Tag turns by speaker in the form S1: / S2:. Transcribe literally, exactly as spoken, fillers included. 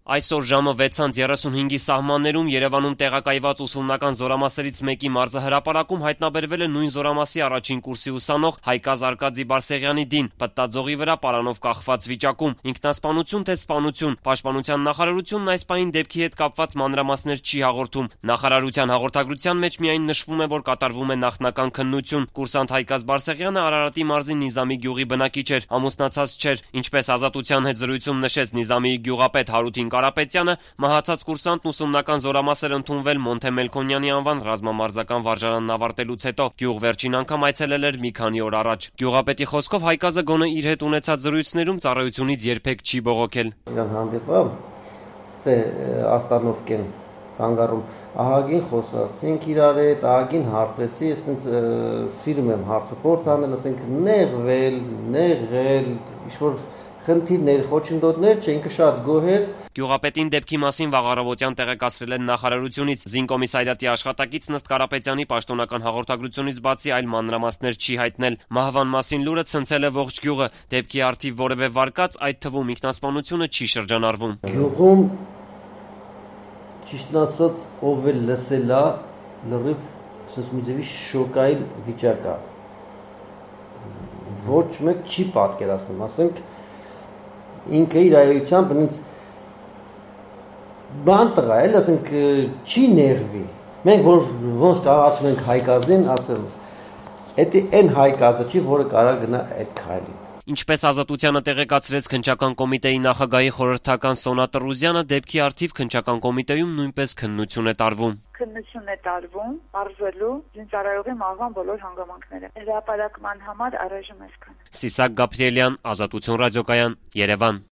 S1: Այսօր ժամը վեց անց երեսունհինգի սահմաններում Երևանում տեղակայված ուսումնական զորամասերից մեկի մարզահրապարակում հայտնաբերվել է նույն զորամասի առաջին կուրսի ուսանող Հայկազ Արկադի Բարսեղյանի դին, պտտաձողի վրա պարանով կախված վիճակում։ Ինքնասպանություն թե սպանություն։ Պաշտպանության նախարարությունն այս պահին դեպքի հետ կապված մանրամասներ չի հաղորդում։ Նախարարության հաղորդագրության մեջ միայն նշվում է, որ կատարվում է նախնական քննություն։ Կուրսանտ Հայկազ Բարսեղյանը Արարատի մարզի Նիզամի գյուղի բնակիչ էր, ամուսնացած չէր։ Ինչպես Ազատության հետ զրույցում նշեց Նիզամի գյուղապետ Հարութին Կարապետյանը, մահացած կուրսանտն ուսումնական զորամաս էր ընդունվել Մոնթե Մելքոնյանի անվան ռազմամարզական վարժարանն ավարտելուց հետո։ Գյուղ վերջին անգամ այցելել էր մի քանի օր առաջ։ Գյուղապետի խոսքով Հայկազը գոնե իր հետ ունեցած զրույցներում ծառայությունից երբեք չի բողոքել։
S2: Իրան հանդիպամ, ստե Աստանովկեն հանգարում ահագին խոսացինք իրար հետ, ահագին հարցրեցի, ես տենց սիրում եմ հարցոփորձ անել, ասենք նեղվել, նեղել, ինչ-որ խնդիրներ, խոչընդոտներ, չէ, ինքը շատ գոհ էր։
S1: Գյուղապետին դեպքի մասին վաղ առավոտյան տեղեկացրել են նախարարությունից։ Զինկոմիսարիատի աշխատակիցն ըստ Կարապետյանի պաշտոնական հաղորդագրությունից բացի այլ մանրամասներ չի հայտնել։ Մահվան մասին լուրը ցնցել է ողջ գյուղը։ Դեպքի առթիվ որևէ վարկած, այդ թվում ինքնասպանությունը չի շրջանառվում։
S2: Գյուղում ճիշտն ասած, ով է լսել է, լրիվ սոսմիզեվի շոկային վիճակ է։ Ոչ մեկ չի պատկերացնում, ասենք ինքը իր այությամբ ինձ բան տղա էլ, ասենք չի նեղվի։ Մենք որ ոնց ճաղաչում ենք Հայկազին, ասել, էդի այն Հայկազը չի, որը կարող գնա այդ քայլին։
S1: Ինչպես Ազատությանը տեղեկացրեց քննչական կոմիտեի նախագահի խորհրդական Սոնա Տրուզյանը, դեպքի առթիվ քննչական կոմիտեում նույնպես քննություն է տարվում։
S3: Քննություն է տարվում, արվելու զինծառայողի մահվան բոլոր հանգամանքները։ Հրապարակման համար առայժմ այսքան։
S1: Սիսակ Գաբրիելյան, Ազատություն ռադիոկայան, Երևան։